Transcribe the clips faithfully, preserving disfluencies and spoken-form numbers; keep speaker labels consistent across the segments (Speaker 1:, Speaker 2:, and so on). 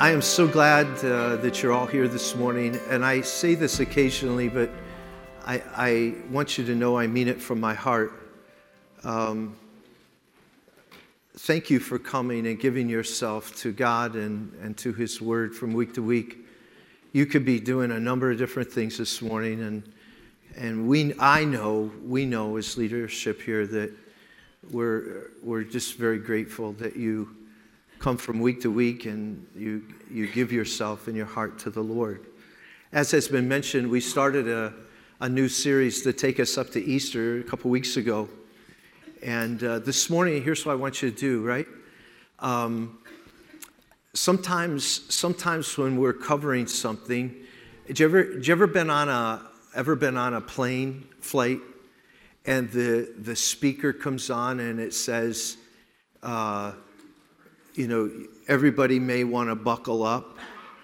Speaker 1: I am so glad uh, that you're all here this morning, and I say this occasionally, but I, I want you to know I mean it from my heart. Um, thank you for coming and giving yourself to God and, and to His Word from week to week. You could be doing a number of different things this morning, and and we I know we know as leadership here that we're we're just very grateful that you come from week to week and you you give yourself and your heart to the Lord. As has been mentioned, we started a, a new series to take us up to Easter a couple weeks ago. And uh, this morning, here's what I want you to do, right? Um, sometimes sometimes when we're covering something, did you ever, did you ever been on a ever been on a plane flight and the the speaker comes on and it says, uh, you know, everybody may want to buckle up.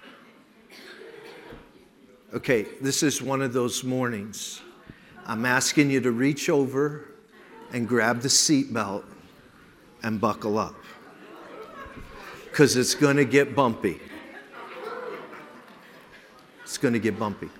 Speaker 1: Okay, this is one of those mornings. I'm asking you to reach over and grab the seatbelt and buckle up, because it's going to get bumpy. It's going to get bumpy.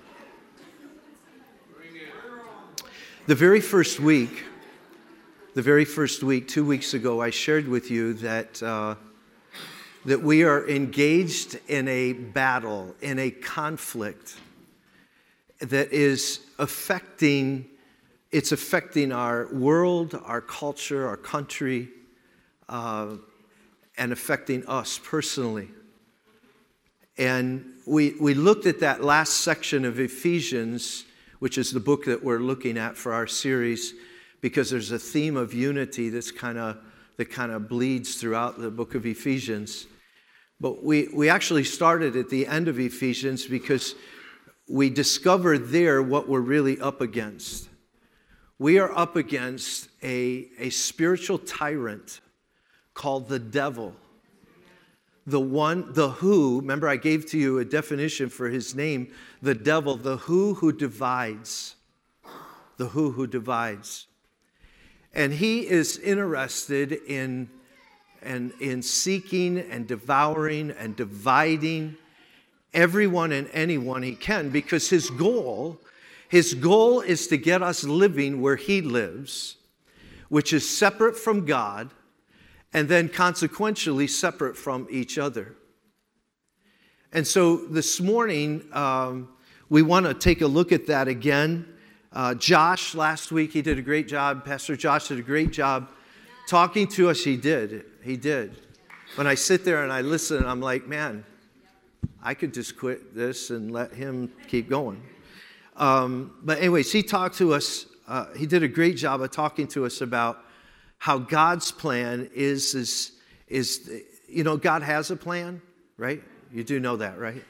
Speaker 1: The very first week, the very first week, two weeks ago, I shared with you that uh, that we are engaged in a battle, in a conflict that is affecting, it's affecting our world, our culture, our country, uh, and affecting us personally. And we we looked at that last section of Ephesians, which is the book that we're looking at for our series, because there's a theme of unity that's kind of that kind of bleeds throughout the book of Ephesians. But we, we actually started at the end of Ephesians because we discovered there what we're really up against. We are up against a, a spiritual tyrant called the devil. The one, the who, remember I gave to you a definition for his name, the devil, the who who divides. The who who divides. And he is interested in, in, in seeking and devouring and dividing everyone and anyone he can, because his goal, his goal is to get us living where he lives, which is separate from God, and then consequentially separate from each other. And so this morning, um, we want to take a look at that again. Uh, Josh, last week, he did a great job. Pastor Josh did a great job talking to us. He did. He did. When I sit there and I listen, I'm like, man, I could just quit this and let him keep going. Um, but anyways, he talked to us. Uh, he did a great job of talking to us about how God's plan is, is, is, you know, God has a plan, right? You do know that, right?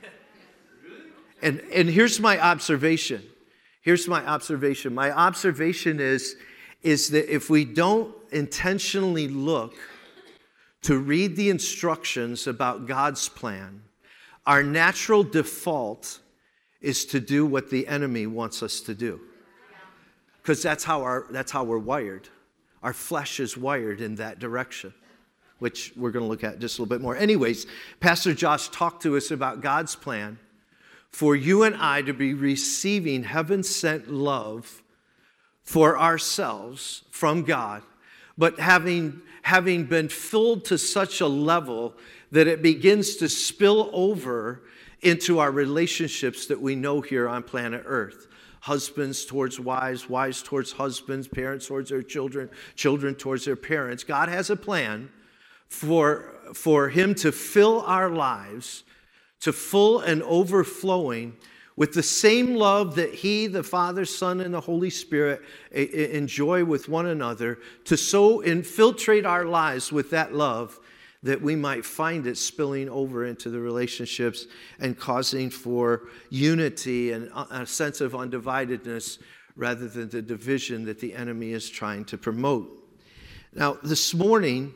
Speaker 1: And, and here's my observation. Here's my observation. My observation is, is that if we don't intentionally look to read the instructions about God's plan, our natural default is to do what the enemy wants us to do. Because that's how our that's how we're wired. Our flesh is wired in that direction, which we're going to look at just a little bit more. Anyways, Pastor Josh talked to us about God's plan for you and I to be receiving heaven-sent love for ourselves from God, but having, having been filled to such a level that it begins to spill over into our relationships that we know here on planet Earth. Husbands towards wives, wives towards husbands, parents towards their children, children towards their parents. God has a plan for, for Him to fill our lives to full and overflowing with the same love that He, the Father, Son, and the Holy Spirit enjoy with one another, to so infiltrate our lives with that love that we might find it spilling over into the relationships and causing for unity and a sense of undividedness rather than the division that the enemy is trying to promote. Now, this morning,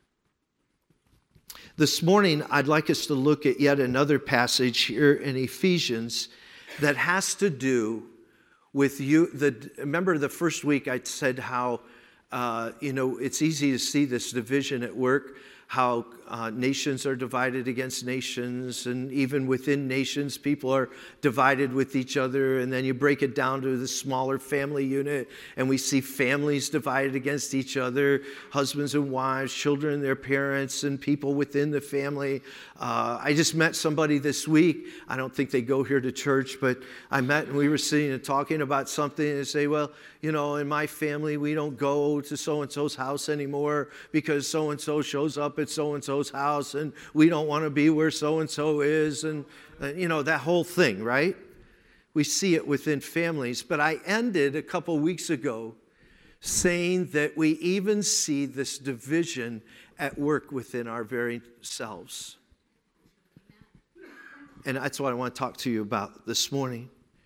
Speaker 1: This morning, I'd like us to look at yet another passage here in Ephesians that has to do with you. The, remember the first week I said how, uh, you know, it's easy to see this division at work, how uh, nations are divided against nations, and even within nations, people are divided with each other. And then you break it down to the smaller family unit, and we see families divided against each other, husbands and wives, children and their parents, and people within the family. Uh, I just met somebody this week. I don't think they go here to church, but I met and we were sitting and talking about something, and they say, well, you know, in my family, we don't go to so-and-so's house anymore because so-and-so shows up at so-and-so's house, and we don't want to be where so-and-so is, and, uh, you know, that whole thing, right? We see it within families. But I ended a couple weeks ago saying that we even see this division at work within our very selves. And that's what I want to talk to you about this morning.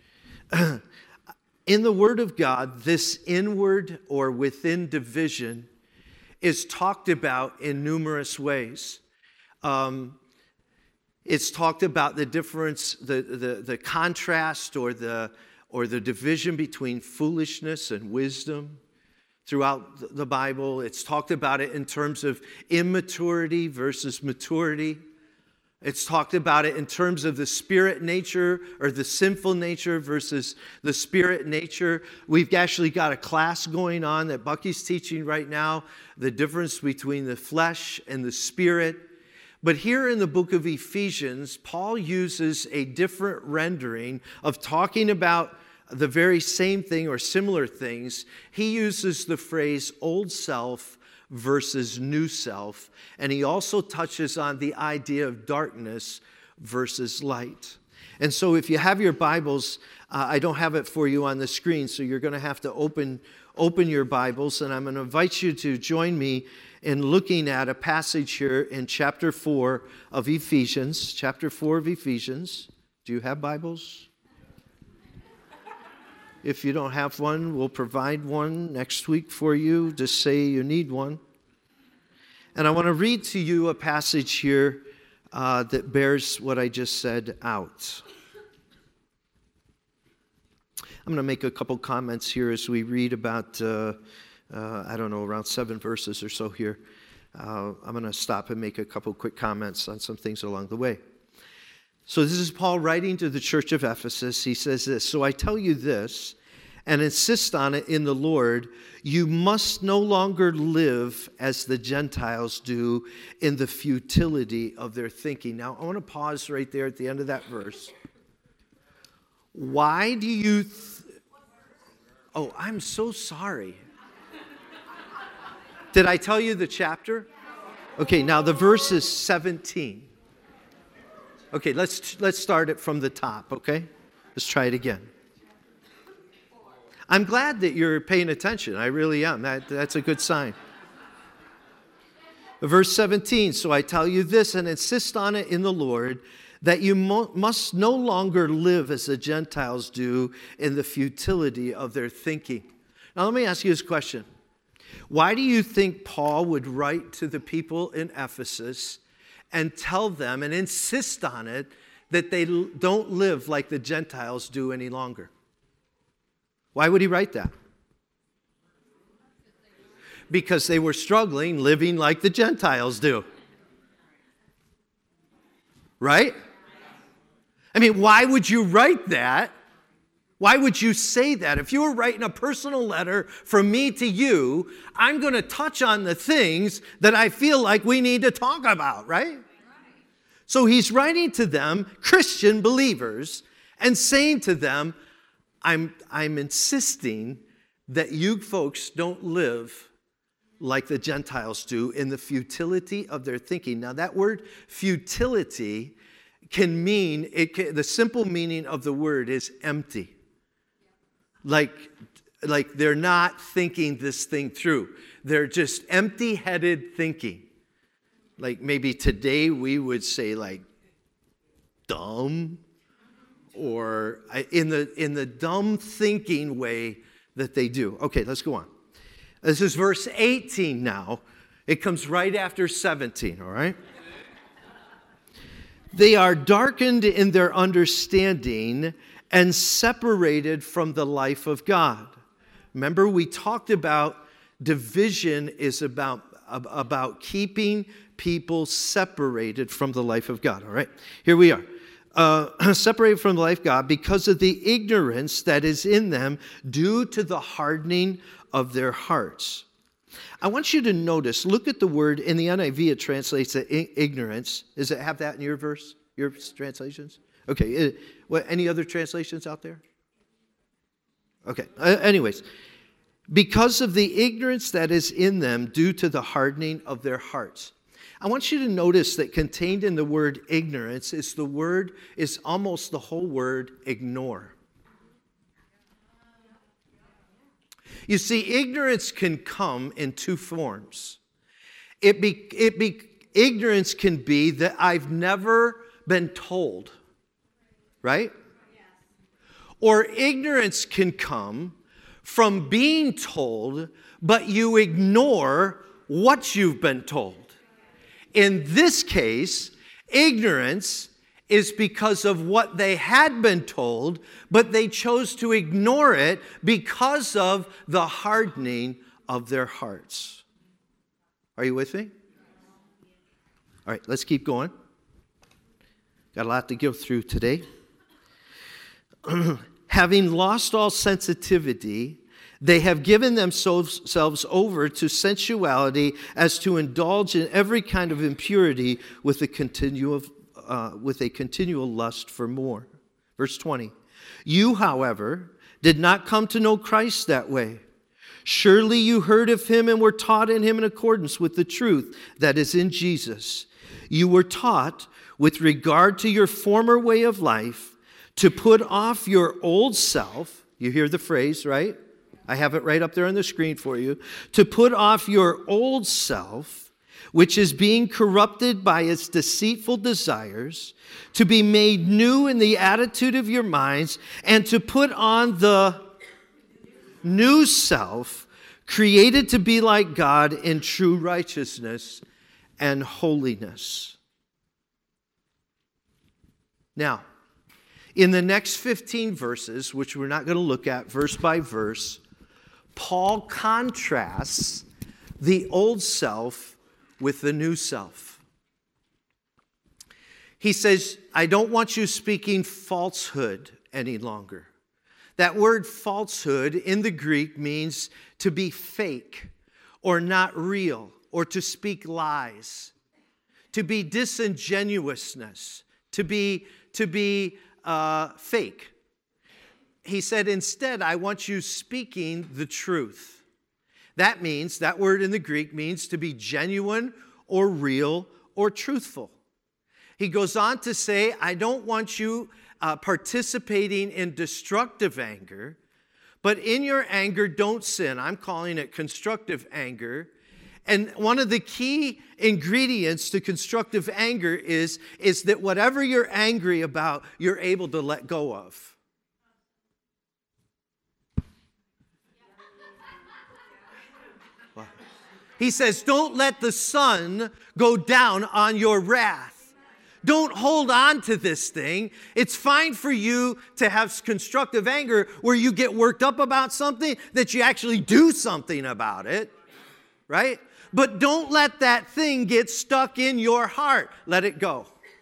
Speaker 1: In the Word of God, this inward or within division is talked about in numerous ways. Um, it's talked about the difference, the, the, the contrast or the, or the division between foolishness and wisdom throughout the Bible. It's talked about it in terms of immaturity versus maturity. It's talked about it in terms of the spirit nature or the sinful nature versus the spirit nature. We've actually got a class going on that Bucky's teaching right now, the difference between the flesh and the spirit. But here in the book of Ephesians, Paul uses a different rendering of talking about the very same thing or similar things. He uses the phrase old self versus new self. And he also touches on the idea of darkness versus light. And so if you have your Bibles, uh, I don't have it for you on the screen, so you're going to have to open, open your Bibles. And I'm going to invite you to join me in looking at a passage here in chapter four of Ephesians. Chapter four of Ephesians. Do you have Bibles? If you don't have one, we'll provide one next week for you. Just say you need one. And I want to read to you a passage here uh, that bears what I just said out. I'm going to make a couple comments here as we read about, uh, uh, I don't know, around seven verses or so here. Uh, I'm going to stop and make a couple quick comments on some things along the way. So this is Paul writing to the church of Ephesus. He says this, "So I tell you this, and insist on it in the Lord, you must no longer live as the Gentiles do in the futility of their thinking." Now, I want to pause right there at the end of that verse. Why do you... Th- oh, I'm so sorry. Did I tell you the chapter? Okay, now the verse is seventeen. Okay, let's let's start it from the top, okay? Let's try it again. I'm glad that you're paying attention. I really am. That, that's a good sign. Verse seventeen, "So I tell you this and insist on it in the Lord, that you mo- must no longer live as the Gentiles do in the futility of their thinking." Now let me ask you this question. Why do you think Paul would write to the people in Ephesus and tell them and insist on it that they l- don't live like the Gentiles do any longer? Why would he write that? Because they were struggling living like the Gentiles do. Right? I mean, why would you write that? Why would you say that? If you were writing a personal letter from me to you, I'm going to touch on the things that I feel like we need to talk about, right? So he's writing to them, Christian believers, and saying to them, I'm, I'm insisting that you folks don't live like the Gentiles do in the futility of their thinking. Now, that word futility can mean, it can, the simple meaning of the word is empty. Like, like they're not thinking this thing through. They're just empty-headed thinking. Like maybe today we would say like dumb, or in the in the dumb thinking way that they do. Okay, let's go on. This is verse eighteen now. It comes right after seventeen, all right? "They are darkened in their understanding and separated from the life of God." Remember, we talked about division is about about keeping people separated from the life of God. All right, here we are. Uh, separated from the life of God because of the ignorance that is in them due to the hardening of their hearts. I want you to notice, look at the word, in the N I V it translates to ignorance. Does it have that in your verse, your translations? Okay, it, what, any other translations out there? Okay, uh, anyways, because of the ignorance that is in them due to the hardening of their hearts. I want you to notice that contained in the word ignorance is the word, is almost the whole word ignore. You see, ignorance can come in two forms. It be, it be, ignorance can be that I've never been told, right? Or ignorance can come from being told, but you ignore what you've been told. In this case, ignorance is because of what they had been told, but they chose to ignore it because of the hardening of their hearts. Are you with me? All right, let's keep going. Got a lot to go through today. Having lost all sensitivity, they have given themselves over to sensuality as to indulge in every kind of impurity with a continual Uh, with a continual lust for more. Verse twenty. You, however, did not come to know Christ that way. Surely you heard of him and were taught in him in accordance with the truth that is in Jesus. You were taught with regard to your former way of life to put off your old self. You hear the phrase, right? I have it right up there on the screen for you. To put off your old self, which is being corrupted by its deceitful desires, to be made new in the attitude of your minds, and to put on the new self, created to be like God in true righteousness and holiness. Now, in the next fifteen verses, which we're not going to look at verse by verse, Paul contrasts the old self with the new self. He says, I don't want you speaking falsehood any longer. That word falsehood in the Greek means to be fake or not real or to speak lies, to be disingenuousness, to be, to be uh, fake. He said, instead, I want you speaking the truth. That means, that word in the Greek means to be genuine or real or truthful. He goes on to say, I don't want you uh, participating in destructive anger, but in your anger, don't sin. I'm calling it constructive anger. And one of the key ingredients to constructive anger is, is that whatever you're angry about, you're able to let go of. He says, don't let the sun go down on your wrath. Don't hold on to this thing. It's fine for you to have constructive anger where you get worked up about something, that you actually do something about it, right? But don't let that thing get stuck in your heart. Let it go.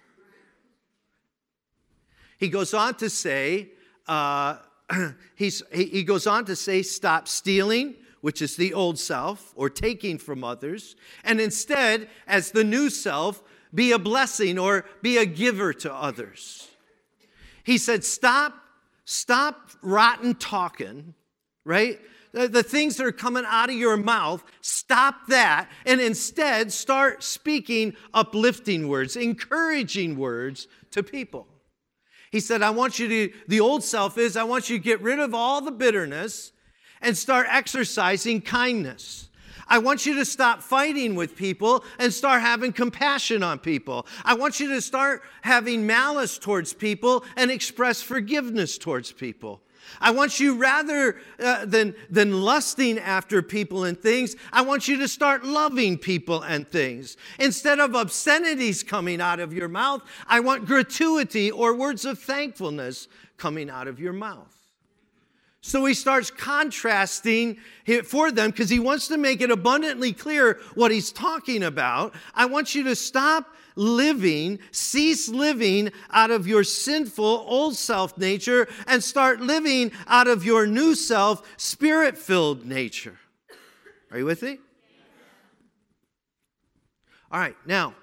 Speaker 1: He goes on to say, uh, he's, he goes on to say, stop stealing, which is the old self, or taking from others, and instead, as the new self, be a blessing or be a giver to others. He said, stop, stop rotten talking, right? The, the things that are coming out of your mouth, stop that, and instead start speaking uplifting words, encouraging words to people. He said, I want you to, the old self is, I want you to get rid of all the bitterness and start exercising kindness. I want you to stop fighting with people and start having compassion on people. I want you to start having malice towards people and express forgiveness towards people. I want you, rather uh, than, than lusting after people and things, I want you to start loving people and things. Instead of obscenities coming out of your mouth, I want gratuity or words of thankfulness coming out of your mouth. So he starts contrasting it for them because he wants to make it abundantly clear what he's talking about. I want you to stop living, cease living out of your sinful old self nature and start living out of your new self, spirit-filled nature. Are you with me? All right, now,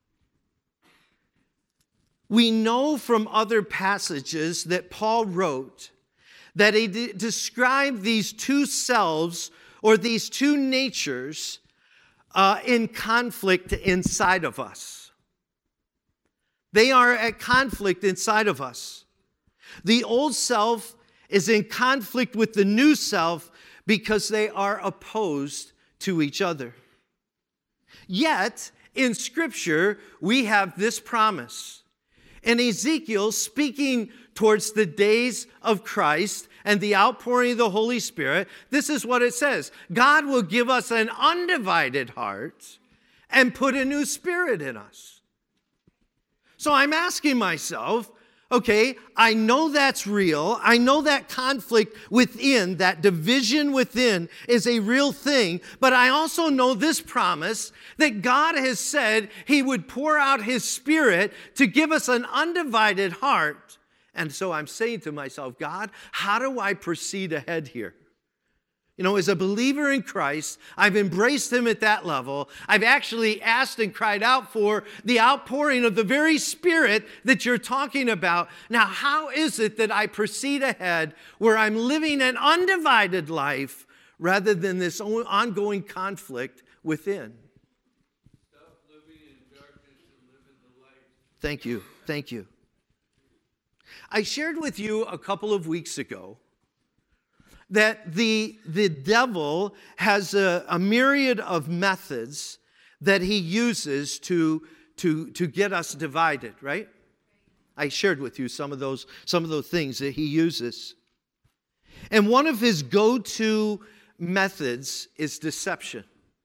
Speaker 1: we know from other passages that Paul wrote that he de- described these two selves or these two natures uh, in conflict inside of us. They are at conflict inside of us. The old self is in conflict with the new self because they are opposed to each other. Yet, in Scripture, we have this promise. In Ezekiel, speaking towards the days of Christ and the outpouring of the Holy Spirit, this is what it says. God will give us an undivided heart and put a new spirit in us. So I'm asking myself, okay, I know that's real. I know that conflict within, that division within is a real thing. But I also know this promise that God has said He would pour out His Spirit to give us an undivided heart. And so I'm saying to myself, God, how do I proceed ahead here? You know, as a believer in Christ, I've embraced Him at that level. I've actually asked and cried out for the outpouring of the very Spirit that you're talking about. Now, how is it that I proceed ahead where I'm living an undivided life rather than this ongoing conflict within?
Speaker 2: Stop living in darkness and live in the light.
Speaker 1: Thank you. Thank you. I shared with you a couple of weeks ago that the, the devil has a, a myriad of methods that he uses to, to, to get us divided, right? I shared with you some of those, some of those things that he uses. And one of his go-to methods is deception.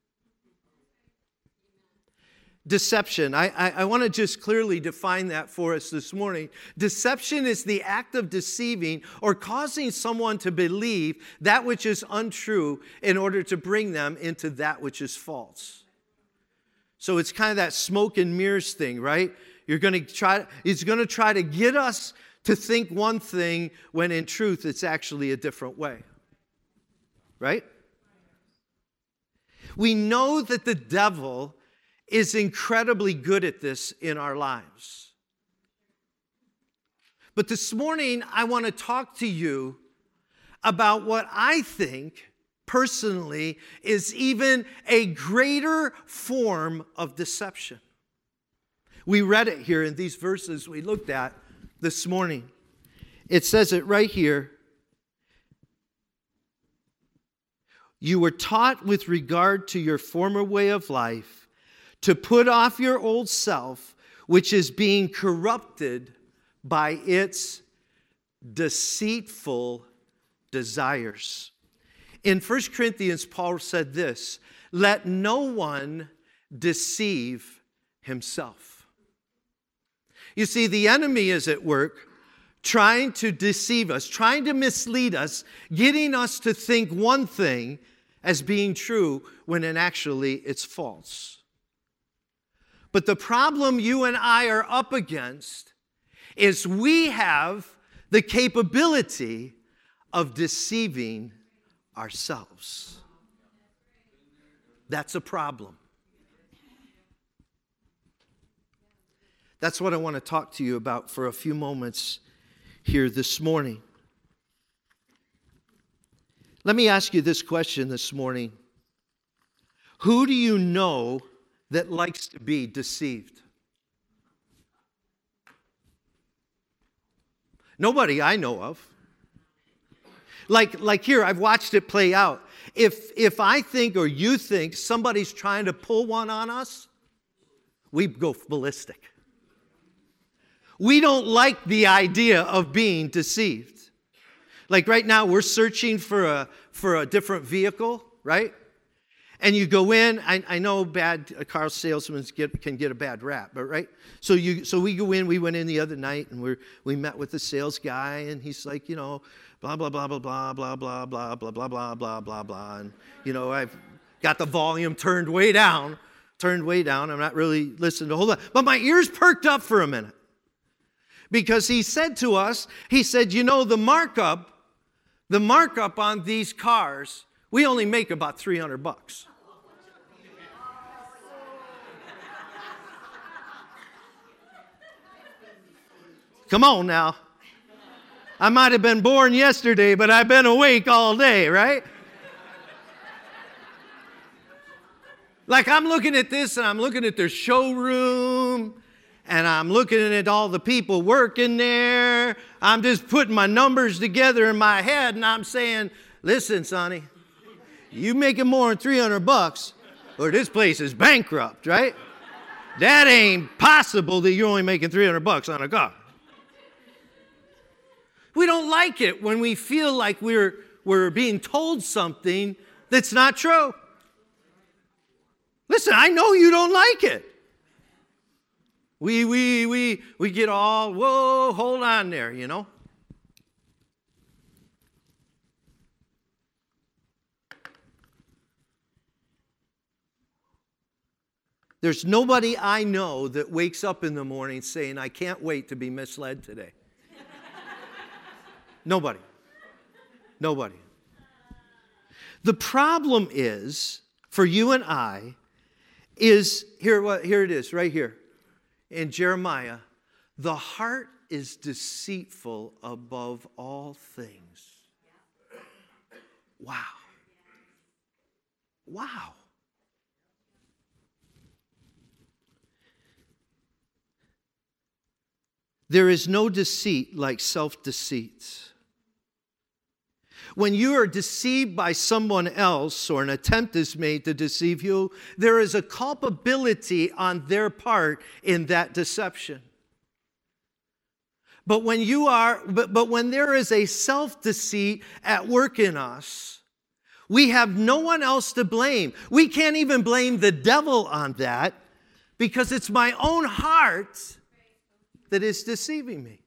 Speaker 1: Deception. I, I, I want to just clearly define that for us this morning. Deception is the act of deceiving or causing someone to believe that which is untrue in order to bring them into that which is false. So it's kind of that smoke and mirrors thing, right? You're going to try, it's going to try to get us to think one thing when in truth it's actually a different way. Right? We know that the devil is incredibly good at this in our lives. But this morning, I want to talk to you about what I think, personally, is even a greater form of deception. We read it here in these verses we looked at this morning. It says it right here. You were taught with regard to your former way of life to put off your old self, which is being corrupted by its deceitful desires. In First Corinthians, Paul said this, let no one deceive himself. You see, the enemy is at work trying to deceive us, trying to mislead us, getting us to think one thing as being true when in actually it's false. But the problem you and I are up against is we have the capability of deceiving ourselves. That's a problem. That's what I want to talk to you about for a few moments here this morning. Let me ask you this question this morning. Who do you know that likes to be deceived? Nobody I know of. Like, like here, I've watched it play out. If, if I think or you think somebody's trying to pull one on us, we go ballistic. We don't like the idea of being deceived. Like right now, we're searching for a, for a different vehicle, right? And you go in, I, I know bad uh, car salesmen get, can get a bad rap, but right? So you, so we go in, we went in the other night, and we we met with the sales guy, and he's like, you know, blah, blah, blah, blah, blah, blah, blah, blah, blah, blah, blah, blah, blah, blah. And, you know, I've got the volume turned way down, turned way down. I'm not really listening to hold on. But my ears perked up for a minute. Because he said to us, he said, you know, the markup, the markup on these cars, we only make about three hundred bucks. Come on now. I might have been born yesterday, but I've been awake all day, right? Like I'm looking at this and I'm looking at their showroom and I'm looking at all the people working there. I'm just putting my numbers together in my head and I'm saying, listen, Sonny, you making more than three hundred bucks or this place is bankrupt, right? That ain't possible that you're only making three hundred bucks on a car. We don't like it when we feel like we're, we're being told something that's not true. Listen, I know you don't like it. We, we, we, we get all, whoa, hold on there, you know. There's nobody I know that wakes up in the morning saying, I can't wait to be misled today. Nobody. Nobody. The problem is, for you and I, is, here, what, here it is, right here. In Jeremiah, the heart is deceitful above all things. Wow. Wow. There is no deceit like self-deceit. When you are deceived by someone else or an attempt is made to deceive you, there is a culpability on their part in that deception. But when you are, but, but when there is a self-deceit at work in us, we have no one else to blame. We can't even blame the devil on that because it's my own heart that is deceiving me.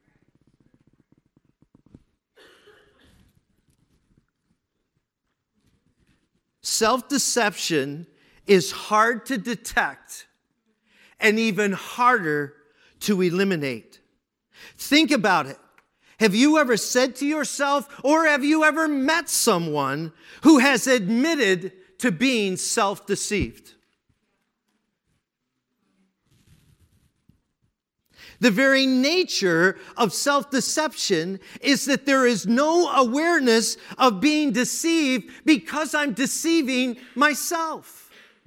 Speaker 1: Self-deception is hard to detect and even harder to eliminate. Think about it. Have you ever said to yourself, or have you ever met someone who has admitted to being self-deceived? The very nature of self-deception is that there is no awareness of being deceived because I'm deceiving myself.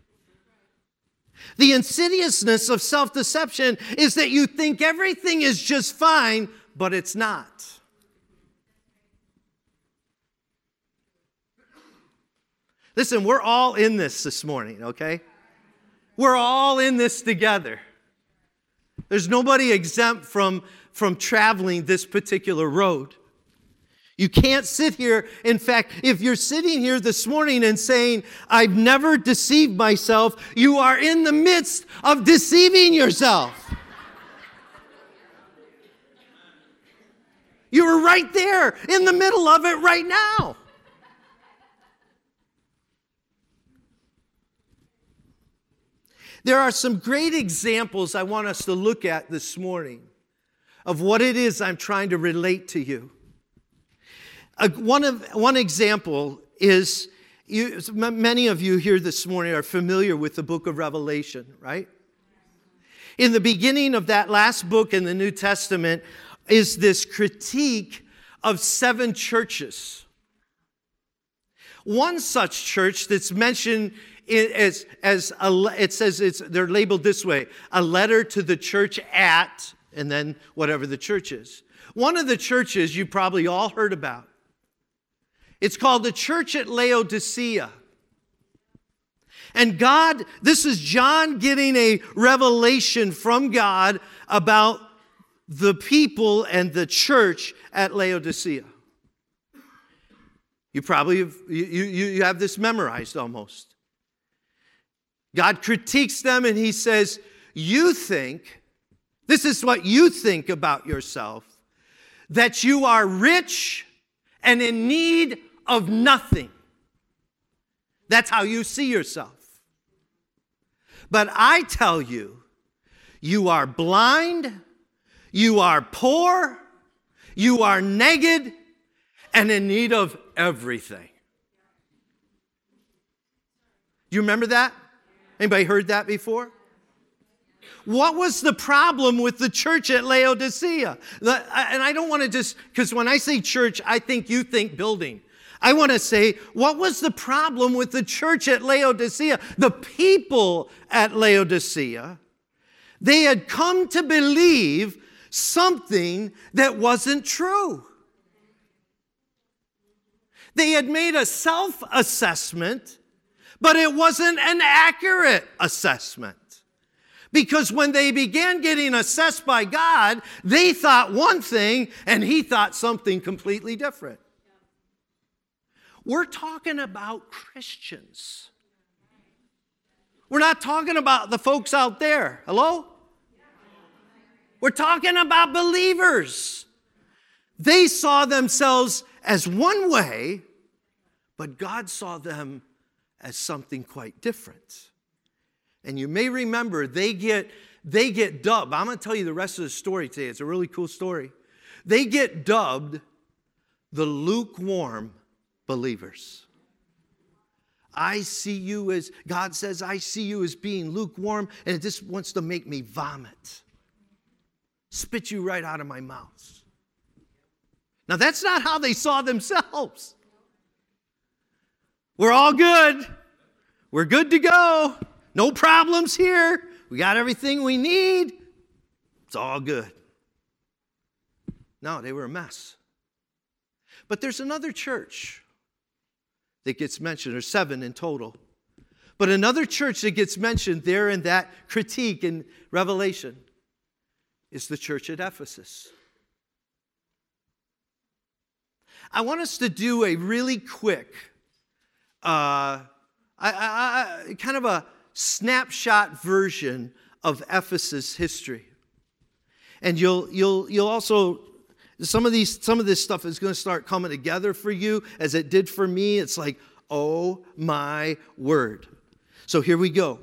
Speaker 1: The insidiousness of self-deception is that you think everything is just fine, but it's not. Listen, we're all in this this morning, okay? We're all in this together. There's nobody exempt from, from traveling this particular road. You can't sit here. In fact, if you're sitting here this morning and saying, I've never deceived myself, you are in the midst of deceiving yourself. You're right there in the middle of it right now. There are some great examples I want us to look at this morning of what it is I'm trying to relate to you. Uh, one, of, one example is, you, many of you here this morning are familiar with the book of Revelation, right? In the beginning of that last book in the New Testament is this critique of seven churches. One such church that's mentioned As, as a, it says it's, they're labeled this way, a letter to the church at, and then whatever the church is. One of the churches you probably all heard about. It's called the church at Laodicea. And God, this is John getting a revelation from God about the people and the church at Laodicea. You probably have, you, you, you have this memorized almost. God critiques them and he says, you think, this is what you think about yourself, that you are rich and in need of nothing. That's how you see yourself. But I tell you, you are blind, you are poor, you are naked, and in need of everything. Do you remember that? Anybody heard that before? What was the problem with the church at Laodicea? The, and I don't want to just, because when I say church, I think you think building. I want to say, what was the problem with the church at Laodicea? The people at Laodicea, they had come to believe something that wasn't true. They had made a self-assessment, but it wasn't an accurate assessment. Because when they began getting assessed by God, they thought one thing and he thought something completely different. We're talking about Christians. We're not talking about the folks out there. Hello? We're talking about believers. They saw themselves as one way, but God saw them as something quite different. And you may remember they get, they get dubbed. I'm going to tell you the rest of the story today. It's a really cool story. They get dubbed the lukewarm believers. I see you as, God says, I see you as being lukewarm, and it just wants to make me vomit. Spit you right out of my mouth. Now, that's not how they saw themselves. We're all good. We're good to go. No problems here. We got everything we need. It's all good. No, they were a mess. But there's another church that gets mentioned. There's seven in total. But another church that gets mentioned there in that critique in Revelation is the church at Ephesus. I want us to do a really quick, uh, I, I, I, kind of a snapshot version of Ephesus history. And you'll you'll you'll also some of these some of this stuff is going to start coming together for you as it did for me. It's like, oh my word. So here we go.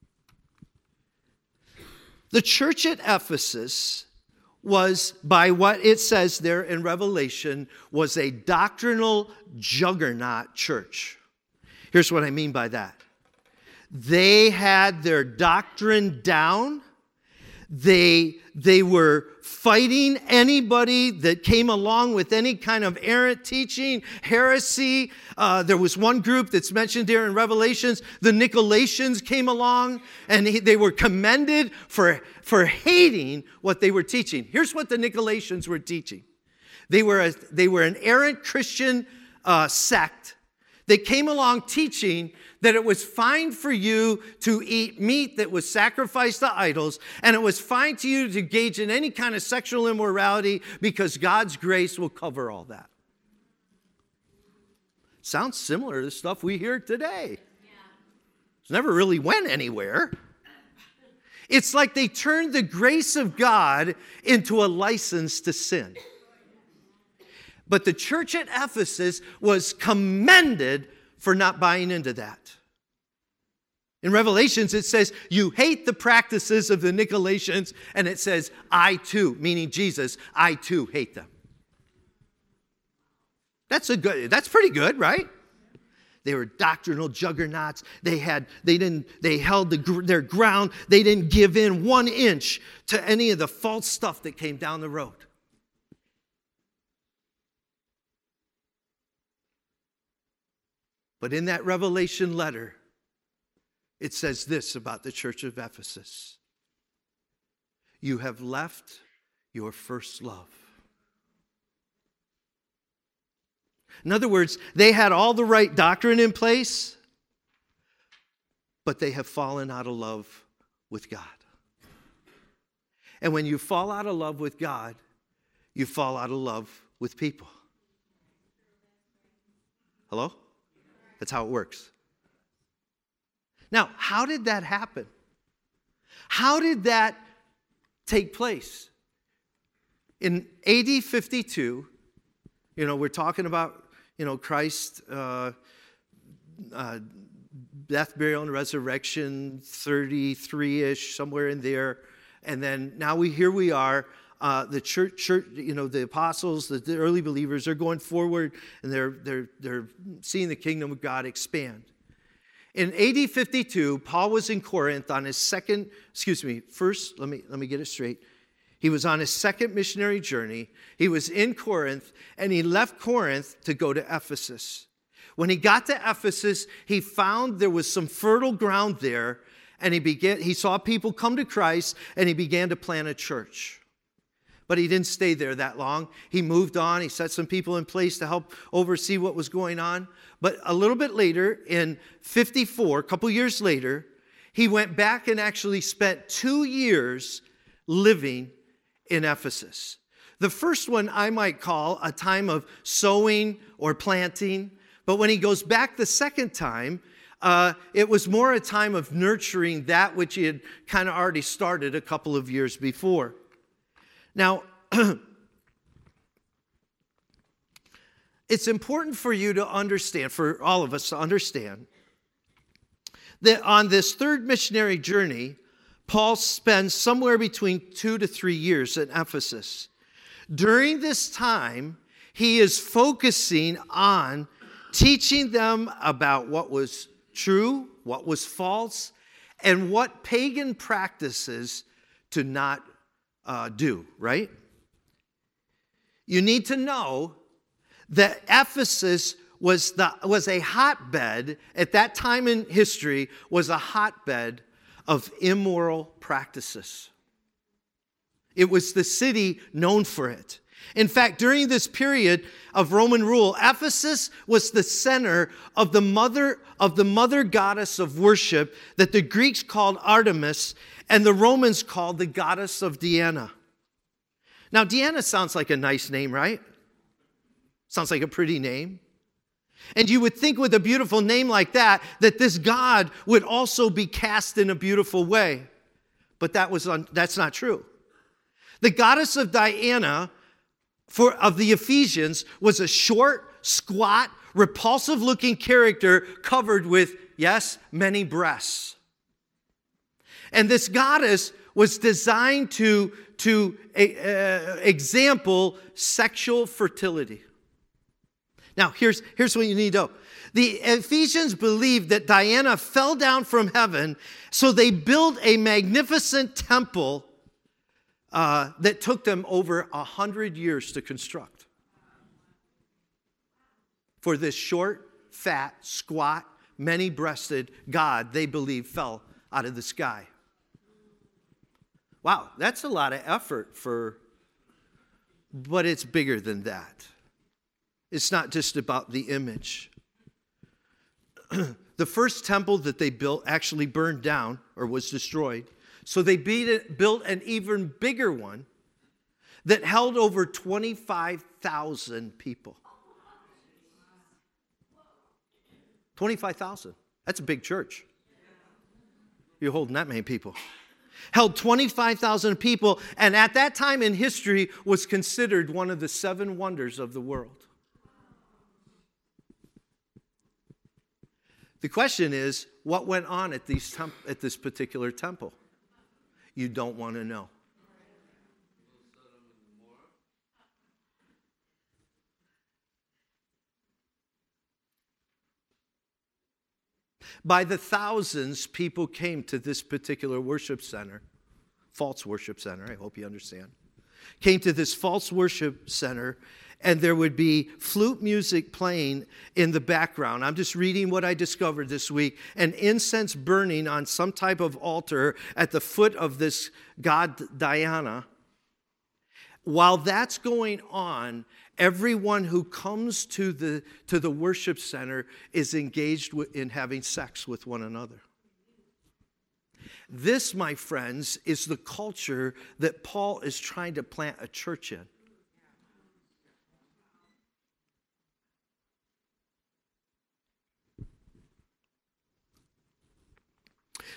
Speaker 1: The church at Ephesus was, by what it says there in Revelation, was a doctrinal juggernaut church. Here's what I mean by that. They had their doctrine down. They, they were fighting anybody that came along with any kind of errant teaching, heresy. Uh, there was one group that's mentioned here in Revelations. The Nicolaitans came along, and he, they were commended for, for hating what they were teaching. Here's what the Nicolaitans were teaching. They were, a, they were an errant Christian uh, sect. They came along teaching that it was fine for you to eat meat that was sacrificed to idols, and it was fine to you to engage in any kind of sexual immorality because God's grace will cover all that. Sounds similar to the stuff we hear today. Yeah. It's never really went anywhere. It's like they turned the grace of God into a license to sin. But the church at Ephesus was commended for not buying into that. In Revelations, it says, you hate the practices of the Nicolaitans, and it says, I too, meaning Jesus, I too hate them. That's a good, that's pretty good, right? They were doctrinal juggernauts. They had, they didn't, they held the, their ground. They didn't give in one inch to any of the false stuff that came down the road. But in that Revelation letter, it says this about the church of Ephesus. You have left your first love. In other words, they had all the right doctrine in place, but they have fallen out of love with God. And when you fall out of love with God, you fall out of love with people. Hello? That's how it works. Now, how did that happen? How did that take place? In A D fifty-two, you know, we're talking about, you know, Christ, uh, uh, death, burial, and resurrection, thirty-three-ish, somewhere in there. And then now we here we are, uh, the church, church, you know, the apostles, the, the early believers are going forward, and they're they're they're seeing the kingdom of God expand. In A D fifty-two, Paul was in Corinth on his second, excuse me, first, let me let me get it straight. He was on his second missionary journey. He was in Corinth, and he left Corinth to go to Ephesus. When he got to Ephesus, he found there was some fertile ground there, and he began, he saw people come to Christ, and he began to plant a church. But he didn't stay there that long. He moved on. He set some people in place to help oversee what was going on. But a little bit later, in fifty-four, a couple years later, he went back and actually spent two years living in Ephesus. The first one I might call a time of sowing or planting. But when he goes back the second time, uh, it was more a time of nurturing that which he had kind of already started a couple of years before. Now, it's important for you to understand, for all of us to understand, that on this third missionary journey, Paul spends somewhere between two to three years in Ephesus. During this time, he is focusing on teaching them about what was true, what was false, and what pagan practices to not uh, do, right? You need to know that Ephesus was, the, was a hotbed, at that time in history, was a hotbed of immoral practices. It was the city known for it. In fact, during this period of Roman rule, Ephesus was the center of the mother of the mother goddess of worship that the Greeks called Artemis and the Romans called the goddess of Diana. Now, Diana sounds like a nice name, right? Sounds like a pretty name. And you would think with a beautiful name like that, that this God would also be cast in a beautiful way. But that was un- that's not true. The goddess of Diana for, of the Ephesians was a short, squat, repulsive-looking character covered with, yes, many breasts. And this goddess was designed to, to uh, example sexual fertility. Now, here's, here's what you need to know. The Ephesians believed that Diana fell down from heaven, so they built a magnificent temple uh, that took them over a hundred years to construct. For this short, fat, squat, many-breasted God they believe fell out of the sky. Wow, that's a lot of effort for, but it's bigger than that. It's not just about the image. The first temple that they built actually burned down or was destroyed. So they built an even bigger one that held over twenty-five thousand people. twenty-five thousand. That's a big church. You're holding that many people. Held twenty-five thousand people, and at that time in history was considered one of the seven wonders of the world. The question is, what went on at, these temp- at this particular temple? You don't want to know. By the thousands, people came to this particular worship center, false worship center, I hope you understand. Came to this false worship center, and there would be flute music playing in the background. I'm just reading what I discovered this week. And incense burning on some type of altar at the foot of this god Diana. While that's going on, everyone who comes to the, to the worship center is engaged in having sex with one another. This, my friends, is the culture that Paul is trying to plant a church in.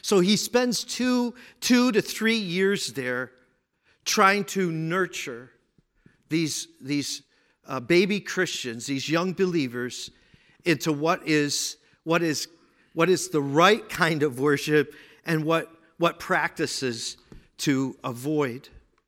Speaker 1: So he spends two, two to three years there trying to nurture these, these uh, baby Christians, these young believers, into what is, what is, what is the right kind of worship and what, what practices to avoid.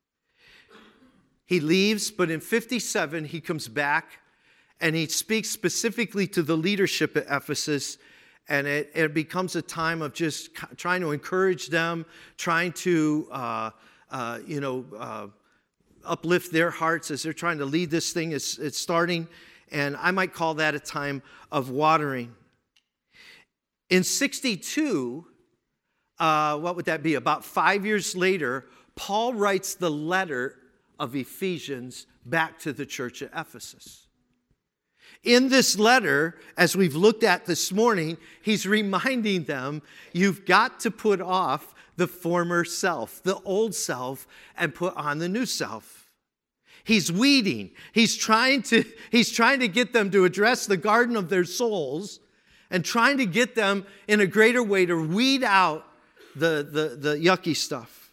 Speaker 1: He leaves, but in fifty-seven, he comes back and he speaks specifically to the leadership at Ephesus. And it, it becomes a time of just trying to encourage them, trying to, uh, uh, you know, uh, uplift their hearts as they're trying to lead this thing. It's, it's starting, and I might call that a time of watering. In sixty-two, uh, what would that be? About five years later, Paul writes the letter of Ephesians back to the church at Ephesus. In this letter, as we've looked at this morning, he's reminding them, you've got to put off the former self, the old self, and put on the new self. He's weeding. He's trying to, he's trying to get them to address the garden of their souls and trying to get them in a greater way to weed out the, the, the yucky stuff.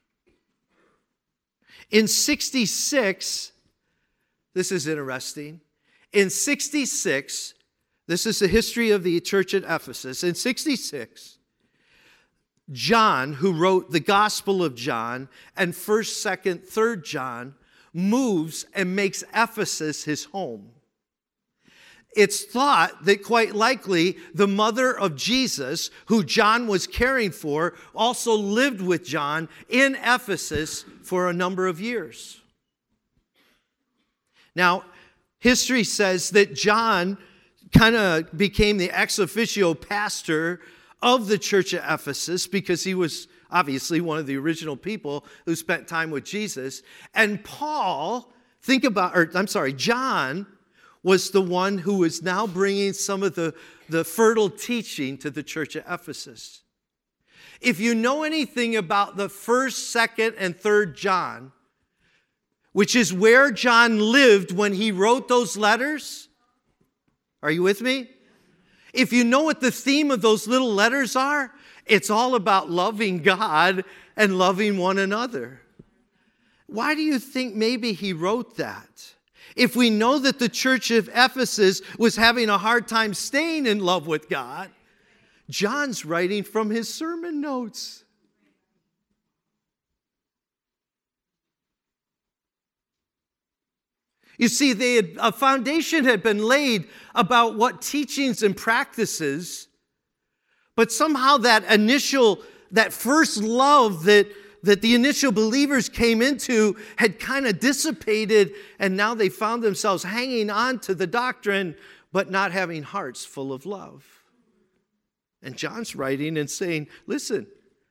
Speaker 1: In sixty-six, this is interesting. In sixty-six, this is the history of the church at Ephesus. In sixty-six, John, who wrote the Gospel of John and first, second, third John, moves and makes Ephesus his home. It's thought that quite likely the mother of Jesus, who John was caring for, also lived with John in Ephesus for a number of years. Now, history says that John kind of became the ex officio pastor of the church at Ephesus because he was obviously one of the original people who spent time with Jesus. And Paul, think about, or I'm sorry, John was the one who was now bringing some of the, the fertile teaching to the church at Ephesus. If you know anything about the first, second, and third John, which is where John lived when he wrote those letters. Are you with me? If you know what the theme of those little letters are, it's all about loving God and loving one another. Why do you think maybe he wrote that? If we know that the church of Ephesus was having a hard time staying in love with God, John's writing from his sermon notes. You see, they had, a foundation had been laid about what teachings and practices, but somehow that initial, that first love that, that the initial believers came into had kind of dissipated, and now they found themselves hanging on to the doctrine, but not having hearts full of love. And John's writing and saying, listen,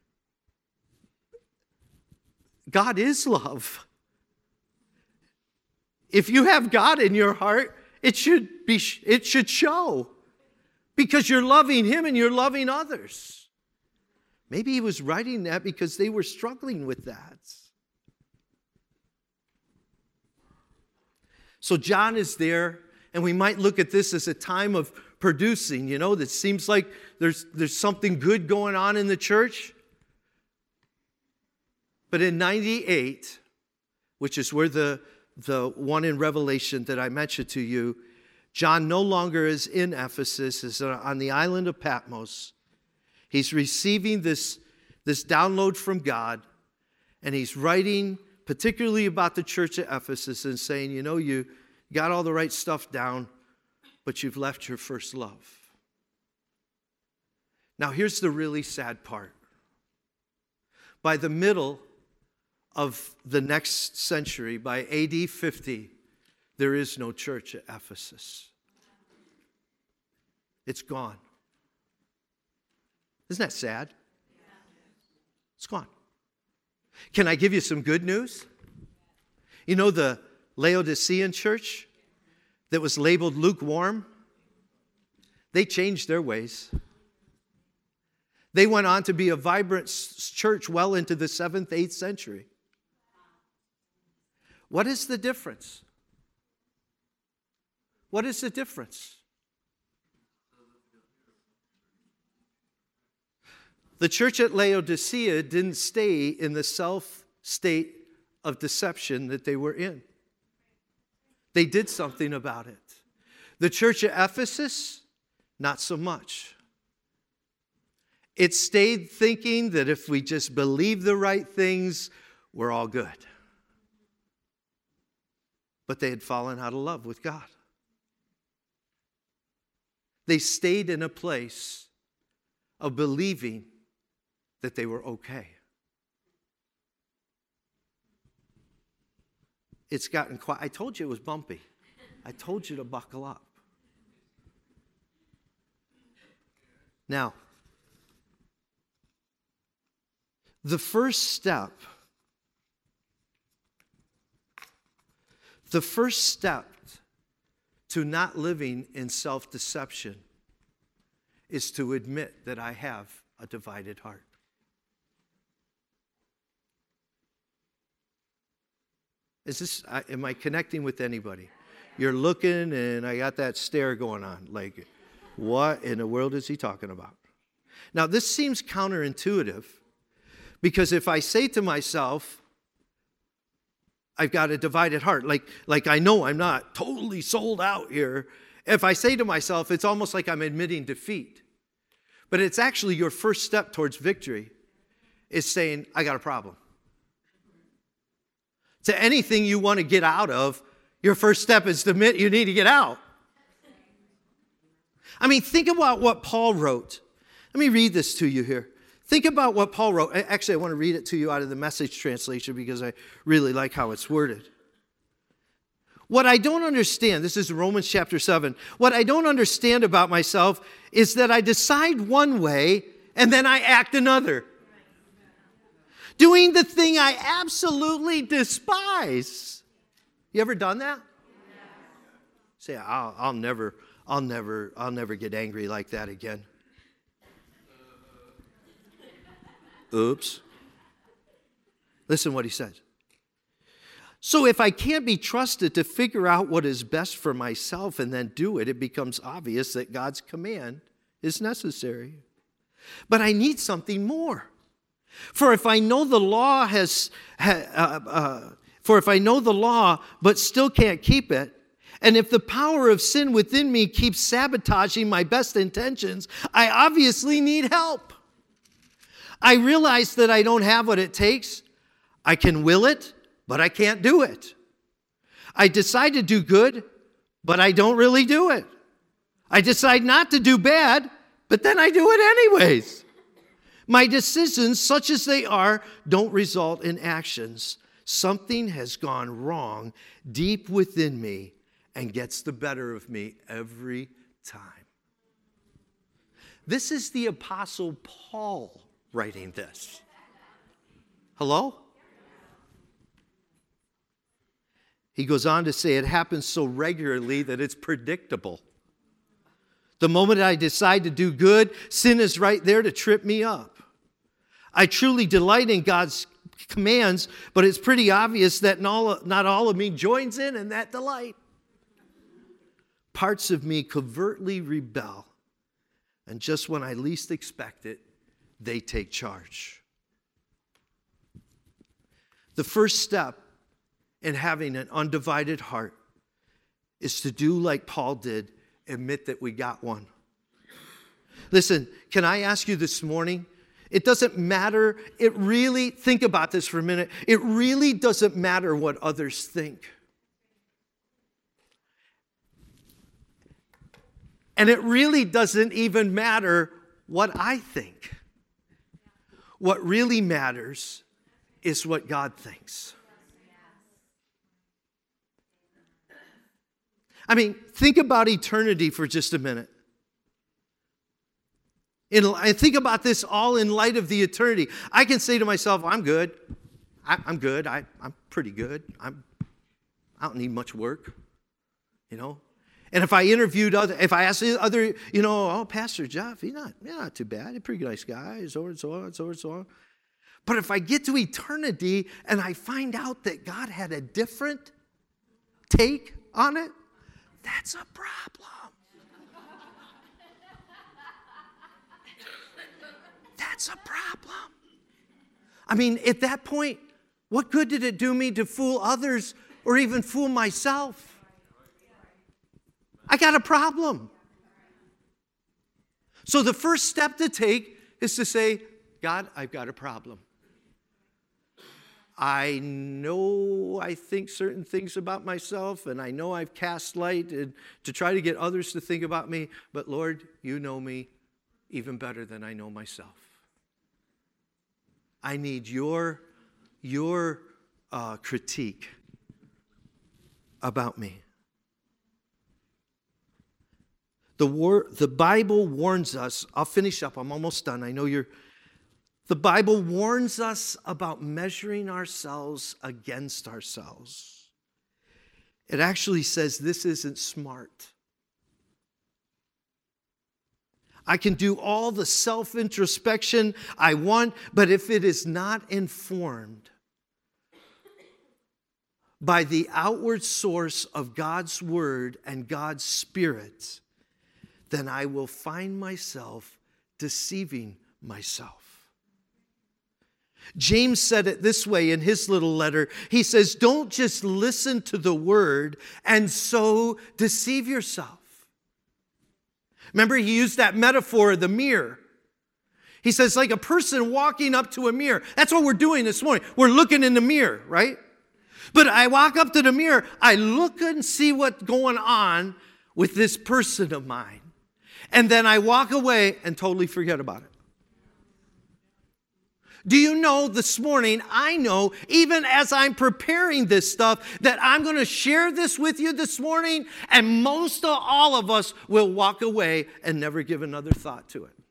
Speaker 1: God is love. If you have God in your heart, it should be, it should show because you're loving Him and you're loving others. Maybe he was writing that because they were struggling with that. So John is there, and we might look at this as a time of producing. You know, that seems like there's, there's something good going on in the church. But in ninety-eight, which is where the the one in Revelation that I mentioned to you, John no longer is in Ephesus, is on the island of Patmos. He's receiving this, this download from God, and he's writing particularly about the church at Ephesus and saying, you know, you got all the right stuff down, but you've left your first love. Now, here's the really sad part. By the middle of the next century, by A D fifty, there is no church at Ephesus. It's gone. Isn't that sad? It's gone. Can I give you some good news? You know the Laodicean church that was labeled lukewarm? They changed their ways. They went on to be a vibrant church well into the seventh, eighth century. What is the difference? What is the difference? The church at Laodicea didn't stay in the self-state of deception that they were in. They did something about it. The church at Ephesus, not so much. It stayed thinking that if we just believe the right things, we're all good. But they had fallen out of love with God. They stayed in a place of believing that they were okay. It's gotten quiet. I told you it was bumpy. I told you to buckle up. Now, the first step, the first step to not living in self-deception is to admit that I have a divided heart. Is this, am I connecting with anybody? You're looking and I got that stare going on. Like, what in the world is he talking about? Now, this seems counterintuitive because if I say to myself, I've got a divided heart, like, like I know I'm not totally sold out here. If I say to myself, it's almost like I'm admitting defeat. But it's actually your first step towards victory is saying, I got a problem. To anything you want to get out of, your first step is to admit you need to get out. I mean, think about what Paul wrote. Let me read this to you here. Think about what Paul wrote. Actually, I want to read it to you out of the Message translation because I really like how it's worded. What I don't understand, this is Romans chapter seven, what I don't understand about myself is that I decide one way and then I act another. Doing the thing I absolutely despise. You ever done that? Say, I'll, I'll never, I'll never, I'll never get angry like that again. Oops. Listen what he says. So if I can't be trusted to figure out what is best for myself and then do it, it becomes obvious that God's command is necessary. But I need something more. For if I know the law has, uh, uh, for if I know the law but still can't keep it, and if the power of sin within me keeps sabotaging my best intentions, I obviously need help. I realize that I don't have what it takes. I can will it, but I can't do it. I decide to do good, but I don't really do it. I decide not to do bad, but then I do it anyways. My decisions, such as they are, don't result in actions. Something has gone wrong deep within me and gets the better of me every time. This is the Apostle Paul writing this. Hello? He goes on to say it happens so regularly that it's predictable. The moment I decide to do good, sin is right there to trip me up. I truly delight in God's commands, but it's pretty obvious that not all of me joins in in that delight. Parts of me covertly rebel, and just when I least expect it, they take charge. The first step in having an undivided heart is to do like Paul did, admit that we got one. Listen, can I ask you this morning? It doesn't matter. It really, think about this for a minute. It really doesn't matter what others think. And it really doesn't even matter what I think. What really matters is what God thinks. I mean, think about eternity for just a minute. In, I think about this all in light of the eternity. I can say to myself, I'm good. I, I'm good. I, I'm pretty good. I'm, I don't need much work, you know. And if I interviewed other, if I asked other, you know, oh, Pastor Jeff, he's not, he's not too bad. He's a pretty nice guy, so and so on, so and so on. But if I get to eternity and I find out that God had a different take on it, that's a problem. That's a problem. I mean, at that point, what good did it do me to fool others or even fool myself? I got a problem. So the first step to take is to say, God, I've got a problem. I know I think certain things about myself, and I know I've cast light and to try to get others to think about me, but Lord, you know me even better than I know myself. I need your, your uh, critique about me. The, war, the Bible warns us, I'll finish up, I'm almost done. I know you're, the Bible warns us about measuring ourselves against ourselves. It actually says this isn't smart. I can do all the self-introspection I want, but if it is not informed by the outward source of God's Word and God's Spirit, then I will find myself deceiving myself. James said it this way in his little letter. He says, don't just listen to the Word and so deceive yourself. Remember, he used that metaphor of the mirror. He says, like a person walking up to a mirror. That's what we're doing this morning. We're looking in the mirror, right? But I walk up to the mirror, I look and see what's going on with this person of mine. And then I walk away and totally forget about it. Do you know this morning, I know, even as I'm preparing this stuff, that I'm going to share this with you this morning, and most of all of us will walk away and never give another thought to it.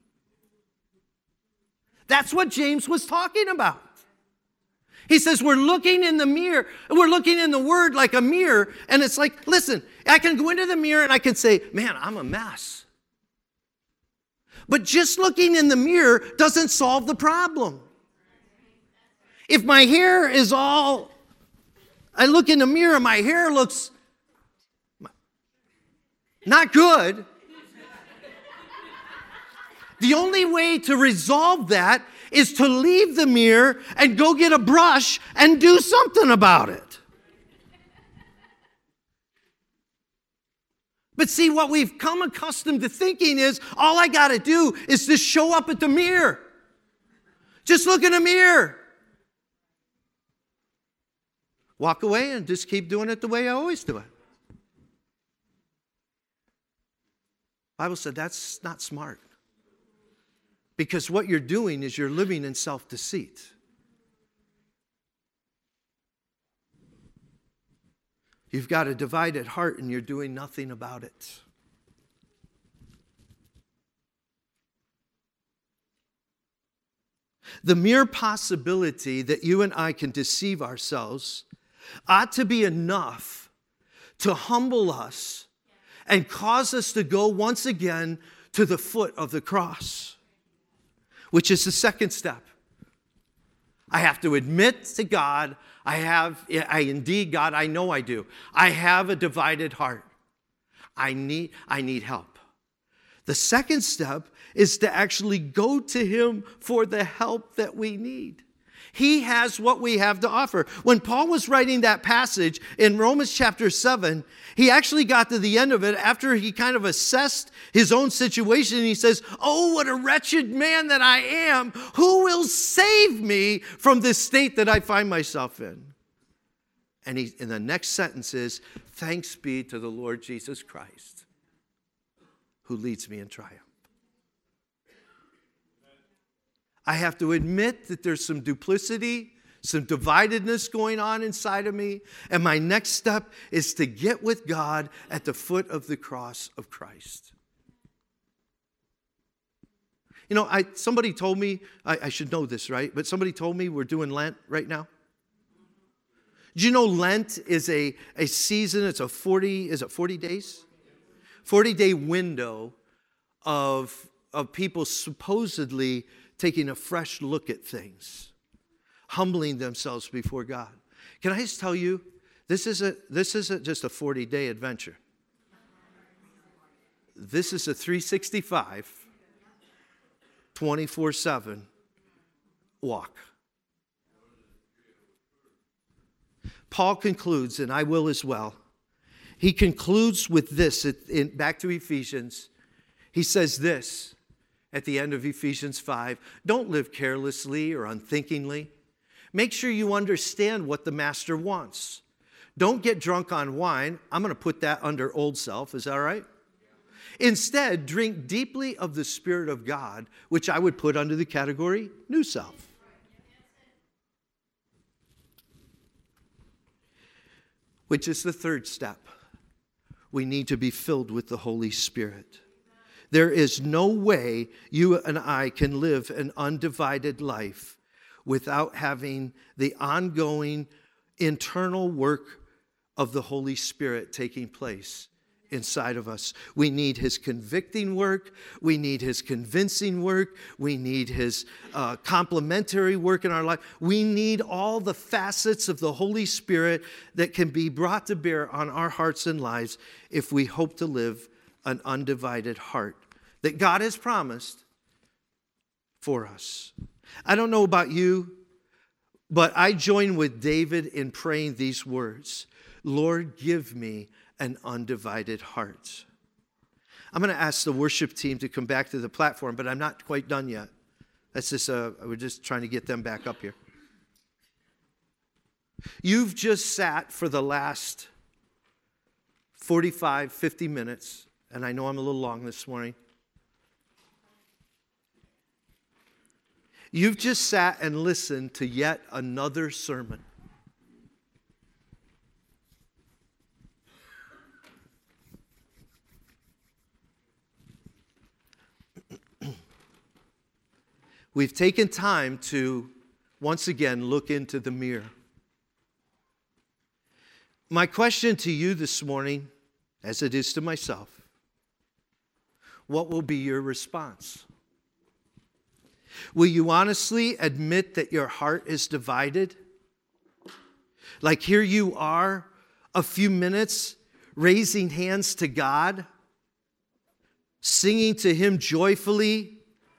Speaker 1: That's what James was talking about. He says we're looking in the mirror, we're looking in the Word like a mirror, and it's like, listen, I can go into the mirror and I can say, man, I'm a mess. But just looking in the mirror doesn't solve the problem. If my hair is all, I look in the mirror, my hair looks not good. The only way to resolve that is to leave the mirror and go get a brush and do something about it. But see, what we've come accustomed to thinking is, all I got to do is just show up at the mirror. Just look in the mirror. Walk away and just keep doing it the way I always do it. The Bible said that's not smart. Because what you're doing is you're living in self-deceit. You've got a divided heart and you're doing nothing about it. The mere possibility that you and I can deceive ourselves ought to be enough to humble us and cause us to go once again to the foot of the cross, which is the second step. I have to admit to God, I have, I indeed, God, I know I do. I have a divided heart. I need, I need help. The second step is to actually go to Him for the help that we need. He has what we have to offer. When Paul was writing that passage in Romans chapter seven, he actually got to the end of it after he kind of assessed his own situation. And he says, oh, what a wretched man that I am. Who will save me from this state that I find myself in? And he, in the next sentence is, thanks be to the Lord Jesus Christ, who leads me in triumph. I have to admit that there's some duplicity, some dividedness going on inside of me. And my next step is to get with God at the foot of the cross of Christ. You know, I somebody told me, I, I should know this, right? But somebody told me we're doing Lent right now. Do you know Lent is a, a season, it's a forty, is it forty days? forty-day window of, of people supposedly taking a fresh look at things, humbling themselves before God. Can I just tell you, this isn't, this isn't just a forty-day adventure. This is a three sixty-five, twenty-four seven walk. Paul concludes, and I will as well. He concludes with this, in, back to Ephesians. He says this at the end of Ephesians five. Don't live carelessly or unthinkingly. Make sure you understand what the master wants. Don't get drunk on wine. I'm going to put that under old self. Is that all right? Instead, drink deeply of the Spirit of God, which I would put under the category new self. Which is the third step. We need to be filled with the Holy Spirit. There is no way you and I can live an undivided life without having the ongoing internal work of the Holy Spirit taking place inside of us. We need His convicting work. We need His convincing work. We need His uh, complementary work in our life. We need all the facets of the Holy Spirit that can be brought to bear on our hearts and lives if we hope to live an undivided heart that God has promised for us. I don't know about you, but I join with David in praying these words. Lord, give me an undivided heart. I'm going to ask the worship team to come back to the platform, but I'm not quite done yet. That's just, uh, we're just trying to get them back up here. You've just sat for the last forty-five, fifty minutes, and I know I'm a little long this morning. You've just sat and listened to yet another sermon. We've taken time to, once again, look into the mirror. My question to you this morning, as it is to myself, what will be your response? Will you honestly admit that your heart is divided? Like here you are, a few minutes, raising hands to God, singing to Him joyfully.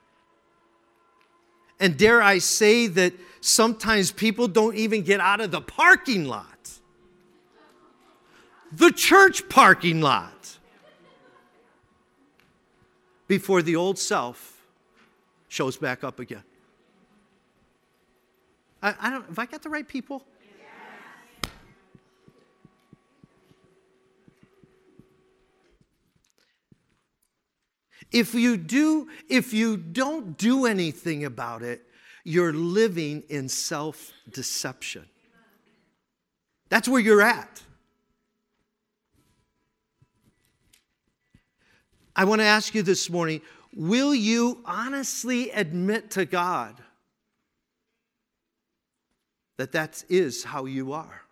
Speaker 1: And dare I say that sometimes people don't even get out of the parking lot. The church parking lot. Before the old self shows back up again. I, I don't, have I got the right people? If you do, if you don't do anything about it, you're living in self-deception. That's where you're at. I want to ask you this morning, will you honestly admit to God that that is how you are?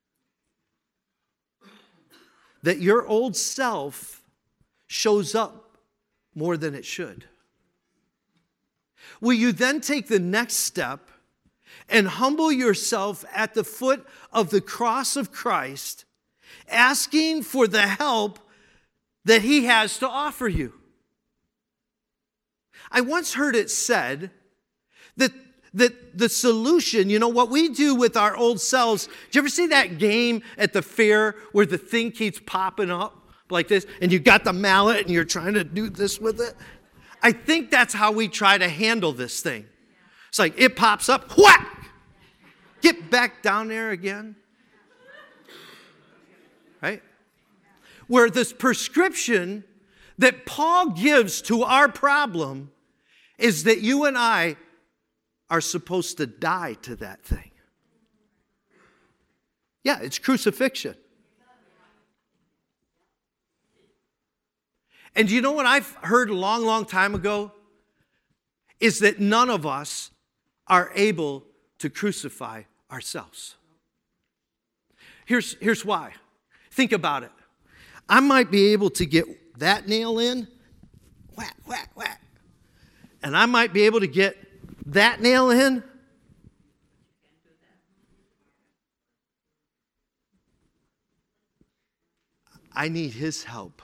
Speaker 1: That your old self shows up more than it should? Will you then take the next step and humble yourself at the foot of the cross of Christ, asking for the help that He has to offer you? I once heard it said that, that the solution, you know, what we do with our old selves, do you ever see that game at the fair where the thing keeps popping up like this, and you got the mallet and you're trying to do this with it? I think that's how we try to handle this thing. It's like it pops up, whack! Get back down there again. Right? Where this prescription that Paul gives to our problem is that you and I are supposed to die to that thing. Yeah, it's crucifixion. And you know what I've heard a long, long time ago? Is that none of us are able to crucify ourselves. Here's, here's why. Think about it. I might be able to get that nail in, whack, whack, whack. And I might be able to get that nail in. I need His help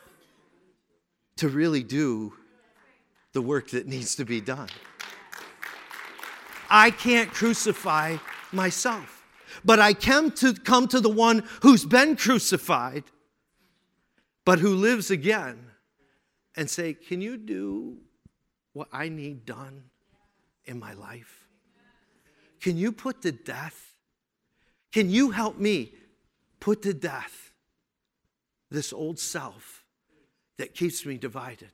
Speaker 1: to really do the work that needs to be done. I can't crucify myself. But I can to come to the one who's been crucified, but who lives again, and say, can you do what I need done in my life? Can you put to death? Can you help me put to death this old self that keeps me divided?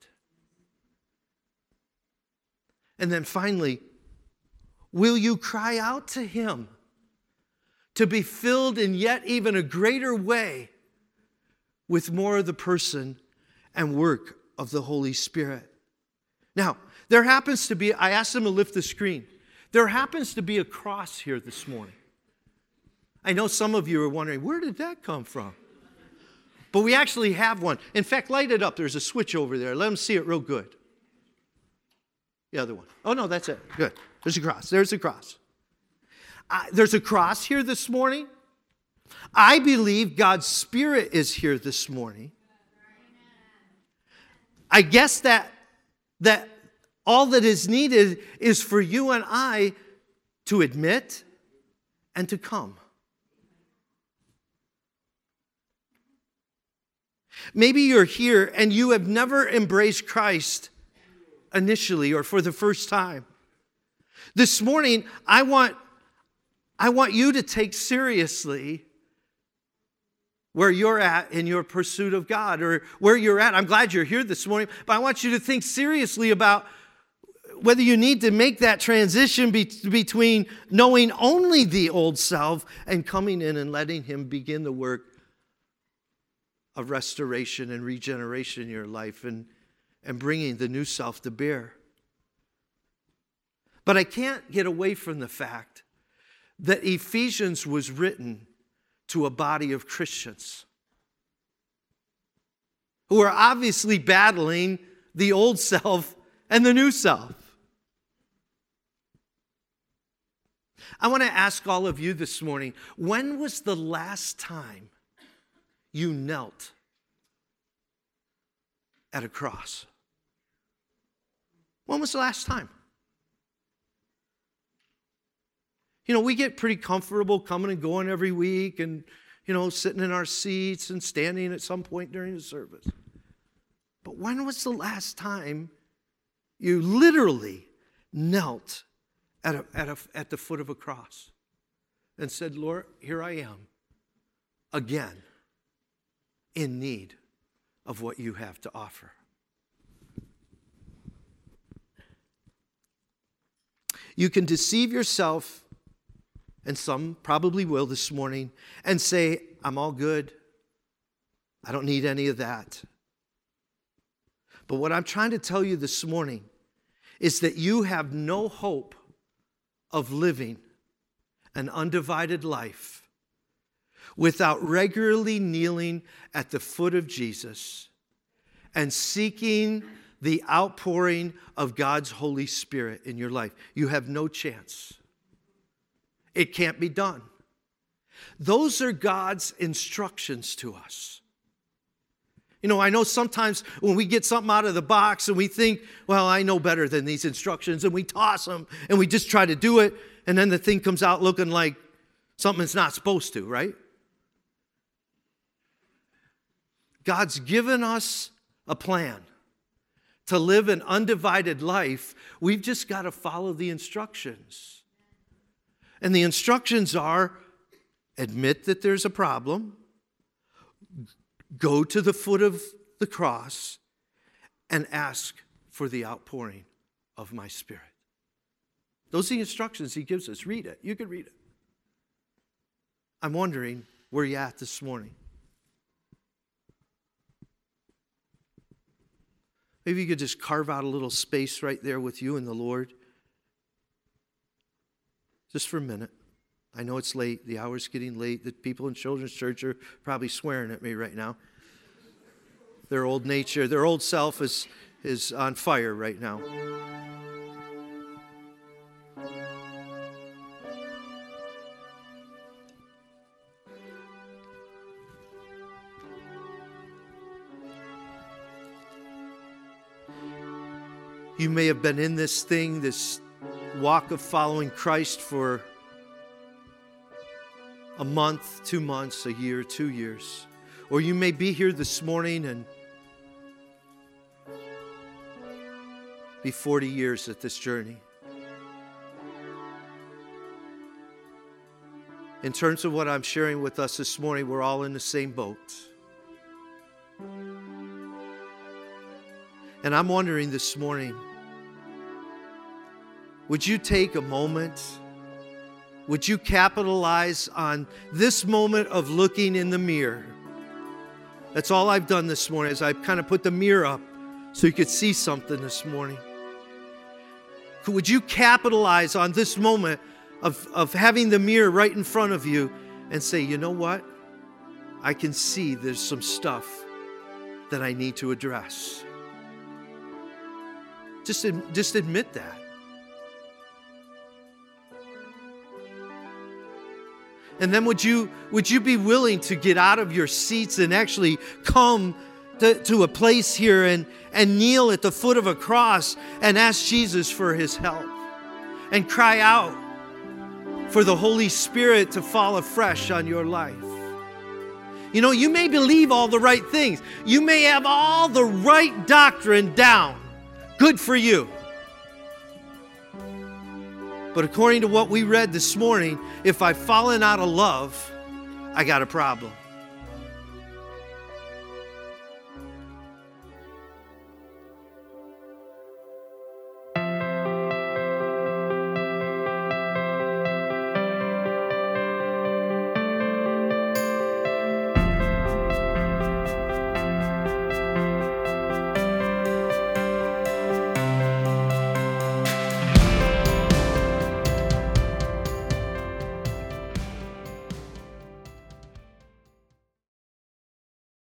Speaker 1: And then finally, will you cry out to him to be filled in yet even a greater way with more of the person and work of the Holy Spirit? Now, there happens to be, I asked them to lift the screen. There happens to be a cross here this morning. I know some of you are wondering, where did that come from? But we actually have one. In fact, light it up. There's a switch over there. Let them see it real good. The other one. Oh, no, that's it. Good. There's a cross. There's a cross. Uh, there's a cross here this morning. I believe God's Spirit is here this morning. I guess that, that all that is needed is for you and I to admit and to come. Maybe you're here and you have never embraced Christ initially or for the first time. This morning, I want, I want you to take seriously where you're at in your pursuit of God, or where you're at. I'm glad you're here this morning, but I want you to think seriously about whether you need to make that transition be- between knowing only the old self and coming in and letting him begin the work of restoration and regeneration in your life, and, and bringing the new self to bear. But I can't get away from the fact that Ephesians was written to a body of Christians who are obviously battling the old self and the new self. I want to ask all of you this morning, when was the last time you knelt at a cross? When was the last time? You know, we get pretty comfortable coming and going every week and, you know, sitting in our seats and standing at some point during the service. But when was the last time you literally knelt at, a, at, a, at the foot of a cross and said, Lord, here I am again, in need of what you have to offer? You can deceive yourself, and some probably will this morning, and say, I'm all good. I don't need any of that. But what I'm trying to tell you this morning is that you have no hope of living an undivided life without regularly kneeling at the foot of Jesus and seeking the outpouring of God's Holy Spirit in your life. You have no chance. It can't be done. Those are God's instructions to us. You know, I know sometimes when we get something out of the box and we think, well, I know better than these instructions, and we toss them and we just try to do it, and then the thing comes out looking like something it's not supposed to, right? God's given us a plan to live an undivided life. We've just got to follow the instructions. And the instructions are, admit that there's a problem, go to the foot of the cross, and ask for the outpouring of my Spirit. Those are the instructions he gives us. Read it. You can read it. I'm wondering where you're at this morning. Maybe you could just carve out a little space right there with you and the Lord. Just for a minute. I know it's late. The hour's getting late. The people in Children's Church are probably swearing at me right now. Their old nature, their old self is, is on fire right now. You may have been in this thing, this walk of following Christ for a month, two months, a year, two years. Or you may be here this morning and be forty years at this journey. In terms of what I'm sharing with us this morning, we're all in the same boat. And I'm wondering this morning, would you take a moment? Would you capitalize on this moment of looking in the mirror? That's all I've done this morning, is I've kind of put the mirror up so you could see something this morning. Would you capitalize on this moment of, of having the mirror right in front of you and say, you know what? I can see there's some stuff that I need to address. Just, just admit that. And then would you, would you be willing to get out of your seats and actually come to, to a place here and, and kneel at the foot of a cross and ask Jesus for his help and cry out for the Holy Spirit to fall afresh on your life? You know, you may believe all the right things. You may have all the right doctrine down. Good for you. But according to what we read this morning, if I've fallen out of love, I got a problem.